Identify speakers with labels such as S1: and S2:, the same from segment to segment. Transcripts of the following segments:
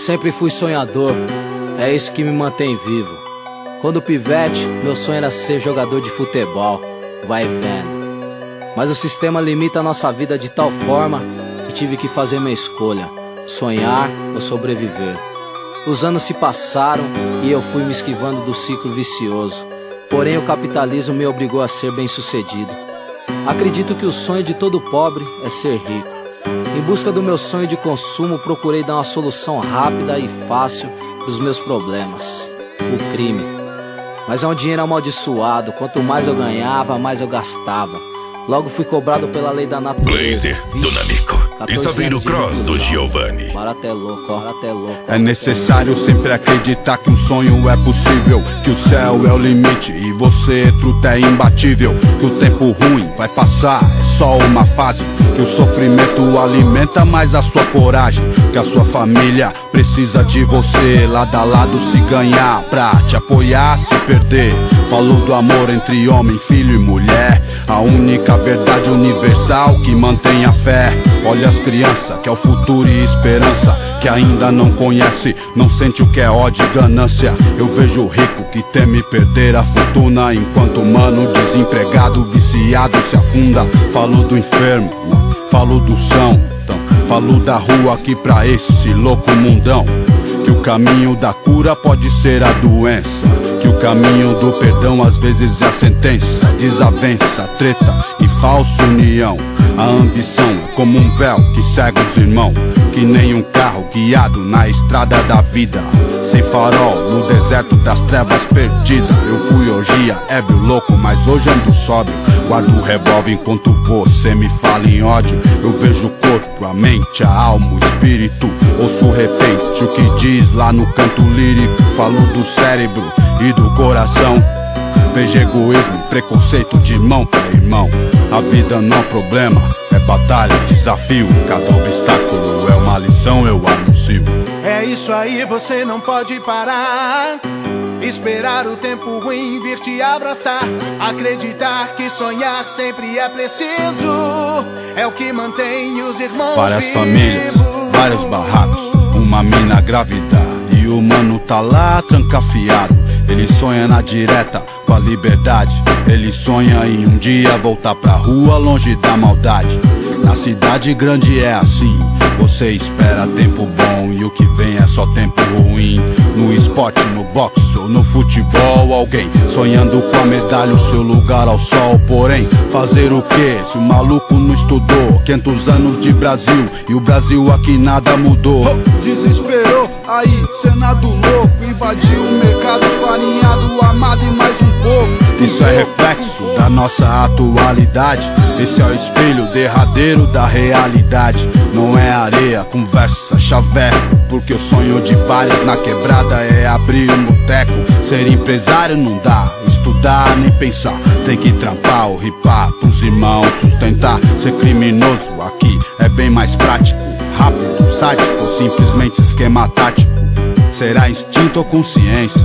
S1: sempre fui sonhador, é isso que me mantém vivo. Quando pivete, meu sonho era ser jogador de futebol, vai vendo. Mas o sistema limita a nossa vida de tal forma que tive que fazer minha escolha: sonhar ou sobreviver. Os anos se passaram e eu fui me esquivando do ciclo vicioso. Porém o capitalismo me obrigou a ser bem-sucedido. Acredito que o sonho de todo pobre é ser rico. Em busca do meu sonho de consumo, procurei dar uma solução rápida e fácil dos meus problemas: o crime. Mas é um dinheiro amaldiçoado, quanto mais eu ganhava, mais eu gastava. Logo fui cobrado pela lei da natureza.
S2: Blazer do Nanico. Está vendo o cross do Giovanni.
S1: Barato é louco, barato é louco.
S3: É necessário sempre acreditar que um sonho é possível, que o céu é o limite e você, truta, é imbatível. Que o tempo ruim vai passar, é só uma fase. Que o sofrimento alimenta mais a sua coragem. Que a sua família precisa de você, lado a lado se ganhar, pra te apoiar, se perder. Falou do amor entre homem, filho e mulher, a única verdade universal que mantém a fé. Olha as crianças, que é o futuro e esperança, que ainda não conhece, não sente o que é ódio e ganância. Eu vejo o rico que teme perder a fortuna, enquanto o mano desempregado, viciado se afunda. Falou do enfermo, falou do são, falou da rua aqui pra esse louco mundão. Que o caminho da cura pode ser a doença, que o caminho do perdão às vezes é a sentença. Desavença, treta e falsa união. A ambição é como um véu que cega os irmãos, que nem um carro guiado na estrada da vida, sem farol, no deserto das trevas perdida. Eu fui orgia, ébrio, louco, mas hoje ando sóbrio. Guardo o revólver enquanto você me fala em ódio. Eu vejo o corpo, a mente, a alma, o espírito. Ouço repente o que diz lá no canto lírico. Falo do cérebro e do coração. Vejo egoísmo, preconceito de irmão pra irmão. A vida não é problema, é batalha, desafio. Cada obstáculo é uma lição, eu anuncio.
S4: É isso aí, você não pode parar. Esperar o tempo ruim vir te abraçar. Acreditar que sonhar sempre é preciso. É o que mantém os irmãos
S3: várias
S4: vivos.
S3: Famílias, vários barracos, uma mina grávida e o mano tá lá trancafiado. Ele sonha na direta com a liberdade. Ele sonha em um dia voltar pra rua longe da maldade. Na cidade grande é assim, você espera tempo bom e o que vem é só tempo ruim. No esporte, no boxe ou no futebol, alguém sonhando com a medalha, o seu lugar ao sol. Porém, fazer o que se o maluco não estudou? 500 anos de Brasil e o Brasil aqui nada mudou. Desesperou, aí Senado louco, invadiu o mercado farinhado, amado e mais um pouco. Isso é reflexo da nossa atualidade. Esse é o espelho derradeiro da realidade. Não é areia, conversa, chaveco, porque o sonho de vários na quebrada é abrir um boteco. Ser empresário não dá, estudar nem pensar. Tem que trampar ou ripar pros irmãos sustentar. Ser criminoso aqui é bem mais prático, rápido, sádico ou simplesmente esquema tático. Será instinto ou consciência?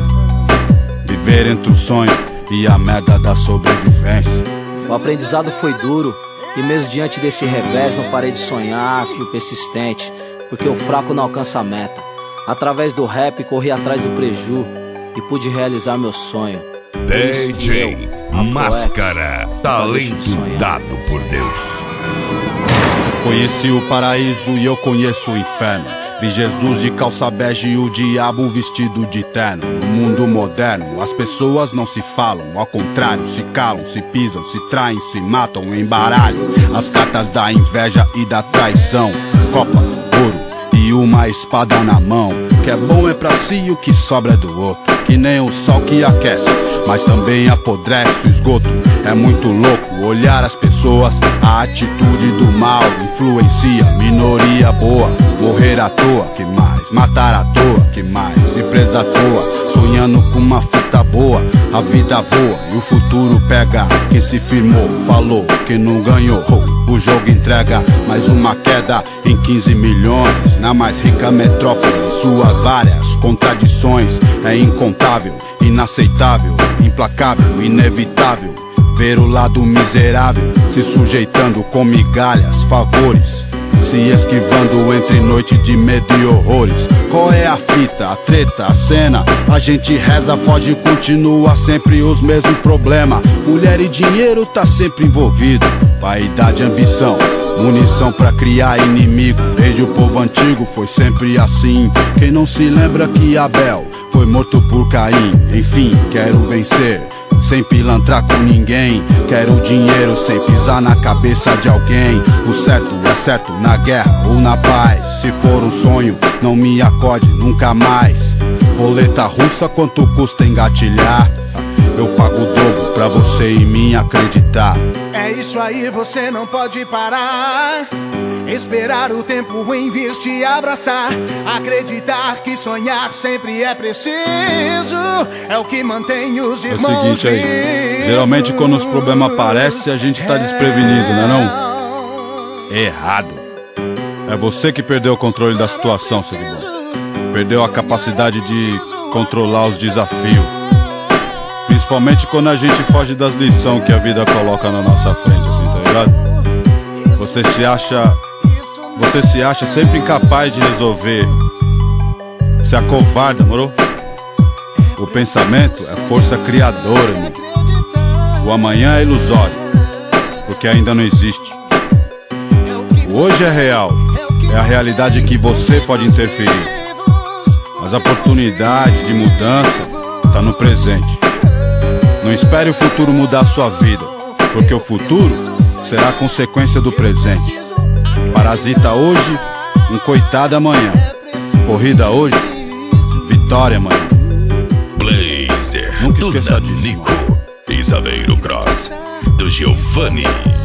S3: Viver entre o sonho e a merda da sobrevivência.
S1: O aprendizado foi duro e mesmo diante desse revés não parei de sonhar, fui persistente, porque o fraco não alcança a meta. Através do rap corri atrás do preju e pude realizar meu sonho.
S2: DJ Máscara, talento dado por Deus.
S3: Conheci o paraíso e eu conheço o inferno. Vi Jesus de calça bege e o diabo vestido de terno. No mundo moderno, as pessoas não se falam, ao contrário, se calam, se pisam, se traem, se matam, embaralham as cartas da inveja e da traição. Copa, ouro e uma espada na mão. O que é bom é pra si e o que sobra é do outro. Que nem o sol que aquece, mas também apodrece o esgoto. É muito louco olhar as pessoas, a atitude do mal influencia minoria boa. Morrer à toa, que mais? Matar à toa, que mais? Se presa à toa, sonhando com uma fita boa. A vida voa e o futuro pega. Quem se firmou, falou que não ganhou. O jogo entrega mais uma queda em 15 milhões. Na mais rica metrópole, suas várias contradições. É incontável, inaceitável, implacável, inevitável ver o lado miserável se sujeitando com migalhas, favores se esquivando entre noite de medo e horrores. Qual é a fita, a treta, a cena? A gente reza, foge, continua sempre os mesmos problemas. Mulher e dinheiro tá sempre envolvido, vaidade, ambição, munição pra criar inimigo. Desde o povo antigo foi sempre assim. Quem não se lembra que Abel foi morto por Caim? Enfim, quero vencer sem pilantrar com ninguém. Quero dinheiro sem pisar na cabeça de alguém. O certo é certo na guerra ou na paz. Se for um sonho, não me acorde nunca mais. Roleta russa, quanto custa engatilhar? Eu pago o dobro pra você em mim acreditar.
S4: É isso aí, você não pode parar. Esperar o tempo ruim vir te abraçar. Acreditar que sonhar sempre é preciso. É o que mantém os irmãos vivos.
S3: É o seguinte aí, geralmente quando os problemas aparecem a gente tá desprevenido, não é não? Errado. É você que perdeu o controle da situação, seguidor. Perdeu a capacidade de controlar os desafios. Principalmente quando a gente foge das lições que a vida coloca na nossa frente, assim, tá ligado? Você se acha sempre incapaz de resolver. Se acovarda, moro? O pensamento é força criadora, irmão. O amanhã é ilusório, porque ainda não existe. O hoje é real, é a realidade que você pode interferir. Mas a oportunidade de mudança tá no presente. Não espere o futuro mudar a sua vida, porque o futuro será a consequência do presente. Parasita hoje, um coitado amanhã. Corrida hoje, vitória amanhã.
S2: Blazer,
S3: Nunca
S2: do
S3: esqueça disso.
S2: Nico e Saveiro Cross, do Giovanni.